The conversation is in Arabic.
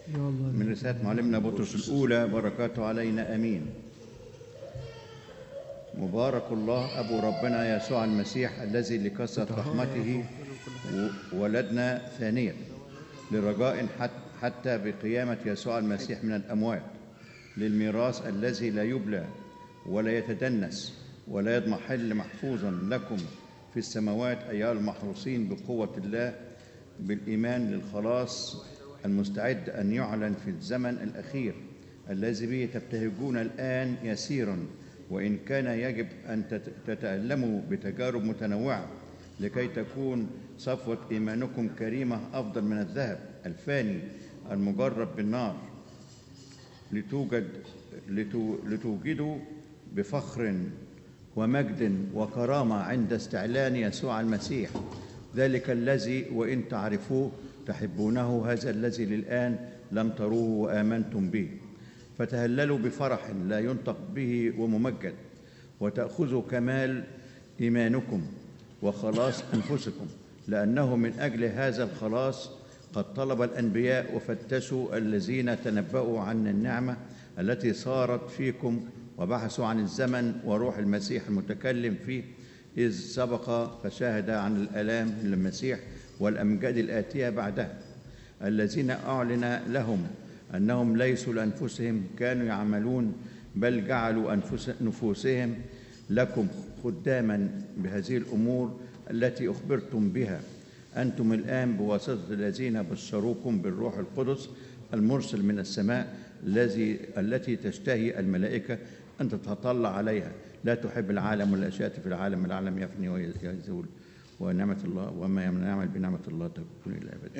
من رسالة معلمنا بطرس الأولى، بركاته علينا آمين. مبارك الله أبو ربنا يسوع المسيح، الذي لكثرة رحمته ولدنا ثانية لرجاء حتى بقيامة يسوع المسيح من الأموات، للميراث الذي لا يبلى ولا يتدنس ولا يضمحل، محفوظا لكم في السماوات أيها المحروسين بقوة الله بالإيمان للخلاص المستعد أن يعلن في الزمن الأخير، الذي به تبتهجون الآن يسيرا، وإن كان يجب أن تتألموا بتجارب متنوعة، لكي تكون صفوة إيمانكم كريمة أفضل من الذهب الفاني المجرب بالنار، لتوجدوا بفخر ومجد وكرامة عند استعلان يسوع المسيح، ذلك الذي وإن تعرفوه تحبونه، هذا الذي للآن لم تروه وآمنتم به. فتهللوا بفرح لا ينطق به وممجد، وتأخذوا كمال إيمانكم وخلاص أنفسكم، لأنه من أجل هذا الخلاص قد طلب الأنبياء وفتشوا الذين تنبأوا عن النعمة التي صارت فيكم، وبحثوا عن الزمن وروح المسيح المتكلم فيه، إذ سبق فشاهد عن الآلام للمسيح والأمجاد الآتية بعدها، الذين أعلن لهم أنهم ليسوا لأنفسهم كانوا يعملون، بل جعلوا نفوسهم لكم خداما بهذه الأمور التي أخبرتم بها أنتم الآن بواسطة الذين بشروكم بالروح القدس المرسل من السماء، التي تشتهي الملائكة أن تتطلع عليها. لا تحب العالم والأشياء في العالم، العالم يفني ويزول، ونعمة الله وما يعمل بنعمة الله تكون إلى الأبد.